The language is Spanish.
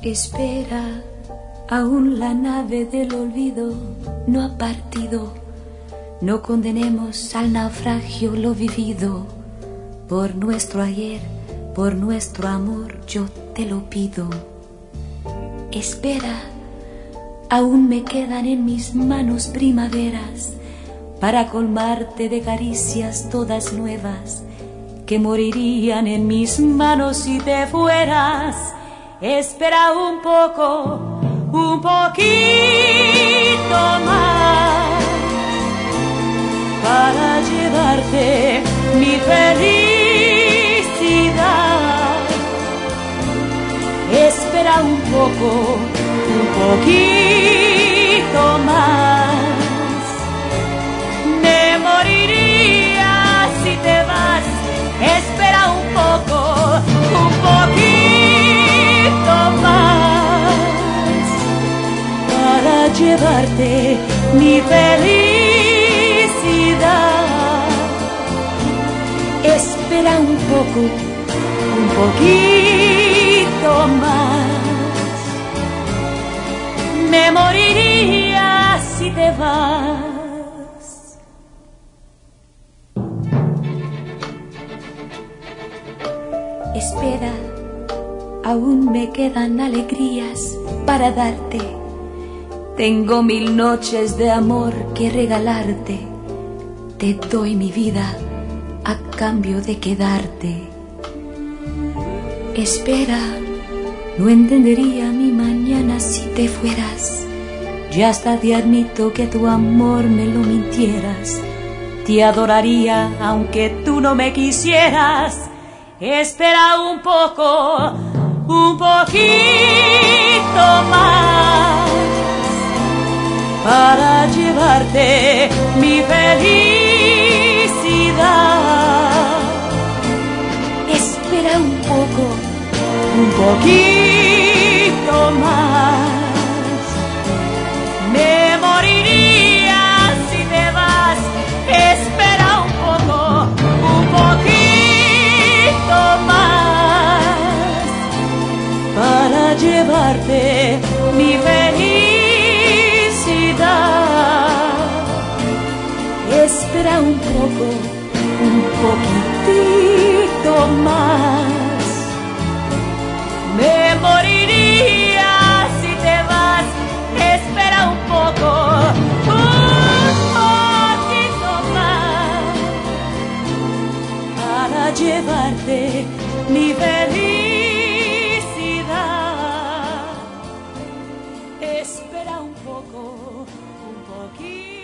Espera, aún la nave del olvido no ha partido. No condenemos al naufragio lo vivido. Por nuestro ayer, por nuestro amor, yo te lo pido. Espera, aún me quedan en mis manos primaveras para colmarte de caricias todas nuevas que morirían en mis manos si te fueras. Espera un poco, un poquito más para llevarte mi felicidad. Espera un poco, un poquito más. Me moriría si te vas. Espera un poco, un poquito más para llevarte mi felicidad. Espera un poco, un poquito más. Me moriría si te vas. Espera, aún me quedan alegrías para darte. Tengo 1000 noches de amor que regalarte. Te doy mi vida a cambio de quedarte. Espera, no entendería mi mañana si te fueras. Ya hasta te admito que tu amor me lo mintieras. Te adoraría aunque tú no me quisieras. Espera un poco, un poquito más para llevarte mi felicidad. Espera un poco, un poquito más. Me moriría si te vas. Espera un poco, un poquito más para llevarte mi felicidad. Espera un poco, un poquitito más. Me moriría si te vas. Espera un poco, un poquito más para llevarte mi felicidad. Espera un poco, un poquito.